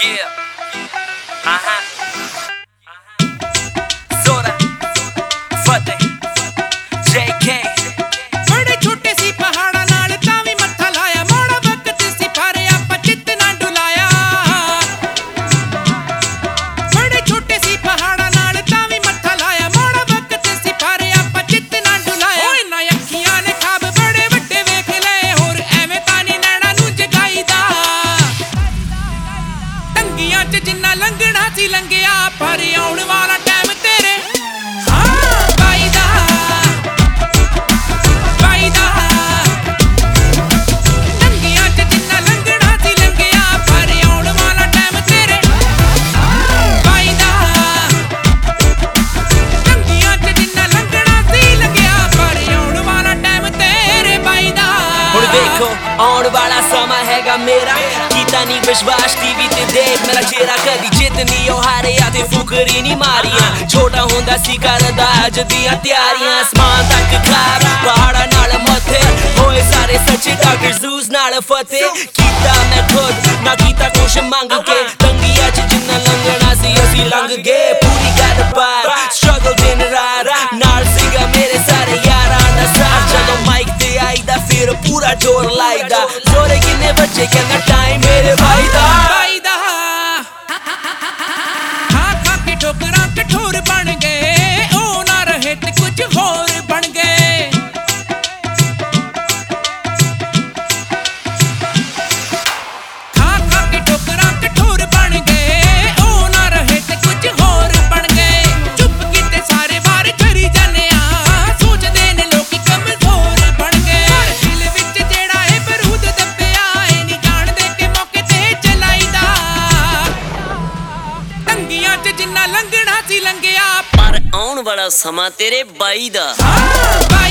Zora, Fateh, JK. बड़े छोटे सी पहाड़ा नाल तावी मत्था लाया मोड़ा वक्त सी पर आपां चित ना डुलाया बड़े छोटे सी पहाड़ा नाल तावी मत्था लाया मोड़ा वक्त सी पर आपां चित ना डुलाया ओए ना अखियां ने ख्वाब बड़े वड्डे वेख लए होर एवें तां नी नैणां नूं जगाईदा टंगियां च जिन्ना लंघना सी लंघिया पर आउण वाला टाइम तेरे आउण वाला समा हैगा मेरा कीता नी विश्वास टीवी ते देख मेरा चेहरा कदी जितनी ओ हारिया ते फुकरी नी मारियां छोटा होंदा सी करदा अज दियां त्यारियां आसमान तक खारा पहाड़ा नाल मथे होए सारे सच्चे डॉक्टर जूस नाल फतेह कीता मैं खुद ना कीता कुछ मंग के तंगिया च जिन्ना लंघना सी असी लंघ गए पूरी गल बार स्ट्रगल दिन रात नाल सीगा मेरे सारे यारां दा साथ जदों माइक ते आईदा फिर पूरा जोर लाईदा जोरे किन्ने बच्चे कहना टाइम मेरे भाई दा खा खा के ठोकरां कठोर बन गए ओ ना रहे ते कुछ होर बन गए खा खा के ठोकरां कठोर बन गए ओ ना रहे ते कुछ होर बन गए चुप कीते सारे बार करी जाने आ सोचदे ने लोकी कमजोर बन गए दिल विच जेड़ा है बरूद दब्बिया ए नी जाणदे कि मौके ते चलाईदा टंगियां च जिन्ना लंघना सी लंघिया पर आउण वाला समा तेरे बाई दा